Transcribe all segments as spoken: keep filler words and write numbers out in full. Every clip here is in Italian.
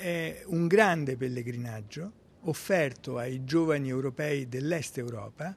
è un grande pellegrinaggio offerto ai giovani europei dell'Est Europa,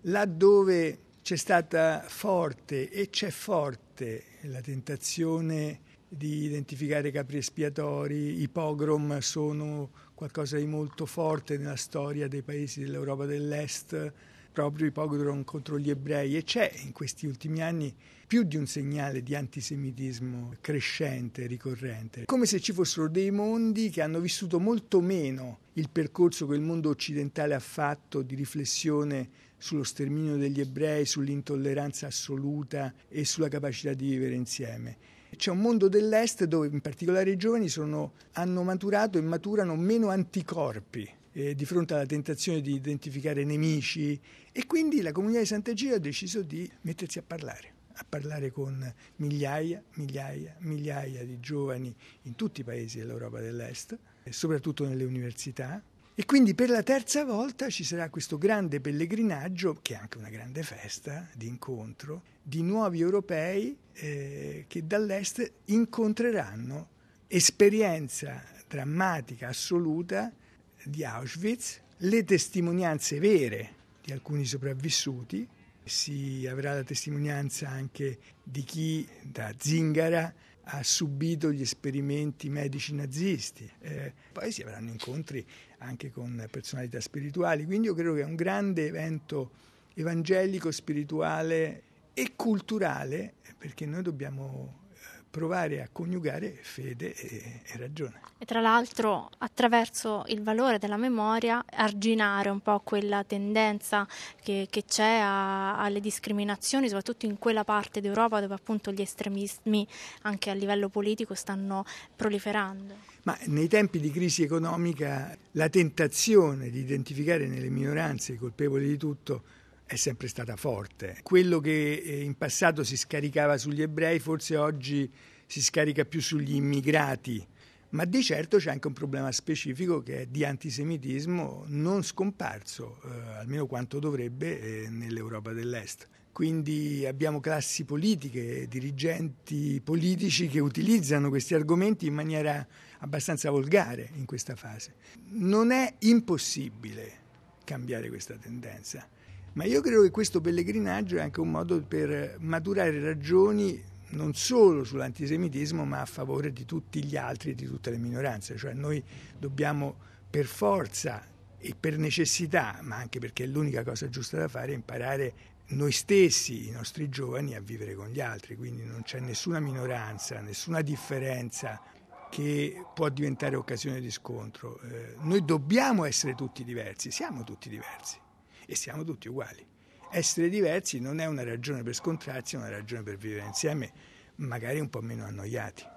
laddove c'è stata forte e c'è forte la tentazione di identificare capri espiatori. I pogrom sono qualcosa di molto forte nella storia dei paesi dell'Europa dell'Est, proprio i pogrom contro gli ebrei, e c'è in questi ultimi anni più di un segnale di antisemitismo crescente, ricorrente, come se ci fossero dei mondi che hanno vissuto molto meno il percorso che il mondo occidentale ha fatto di riflessione sullo sterminio degli ebrei, sull'intolleranza assoluta e sulla capacità di vivere insieme. C'è un mondo dell'Est dove in particolare i giovani sono, hanno maturato e maturano meno anticorpi eh, di fronte alla tentazione di identificare nemici, e quindi la Comunità di Sant'Egidio ha deciso di mettersi a parlare, a parlare con migliaia, migliaia, migliaia di giovani in tutti i paesi dell'Europa dell'Est, e soprattutto nelle università. E quindi per la terza volta ci sarà questo grande pellegrinaggio, che è anche una grande festa di incontro, di nuovi europei eh, che dall'Est incontreranno esperienza drammatica, assoluta di Auschwitz, le testimonianze vere di alcuni sopravvissuti. Si avrà la testimonianza anche di chi da Zingara ha subito gli esperimenti medici nazisti. Eh, poi si avranno incontri anche con personalità spirituali, quindi io credo che è un grande evento evangelico, spirituale e culturale, perché noi dobbiamo provare a coniugare fede e, e ragione. E tra l'altro, attraverso il valore della memoria, arginare un po' quella tendenza che, che c'è a, alle discriminazioni, soprattutto in quella parte d'Europa dove appunto gli estremismi anche a livello politico stanno proliferando. Ma nei tempi di crisi economica la tentazione di identificare nelle minoranze i colpevoli di tutto è sempre stata forte. Quello che in passato si scaricava sugli ebrei forse oggi si scarica più sugli immigrati, ma di certo c'è anche un problema specifico che è di antisemitismo non scomparso, eh, almeno quanto dovrebbe, eh, nell'Europa dell'Est. Quindi abbiamo classi politiche, dirigenti politici che utilizzano questi argomenti in maniera abbastanza volgare in questa fase. Non è impossibile cambiare questa tendenza. Ma io credo che questo pellegrinaggio è anche un modo per maturare ragioni non solo sull'antisemitismo, ma a favore di tutti gli altri e di tutte le minoranze. Cioè noi dobbiamo per forza e per necessità, ma anche perché è l'unica cosa giusta da fare, imparare noi stessi, i nostri giovani, a vivere con gli altri. Quindi non c'è nessuna minoranza, nessuna differenza che può diventare occasione di scontro. Eh, noi dobbiamo essere tutti diversi, siamo tutti diversi. E siamo tutti uguali. Essere diversi non è una ragione per scontrarsi, è una ragione per vivere insieme, magari un po' meno annoiati.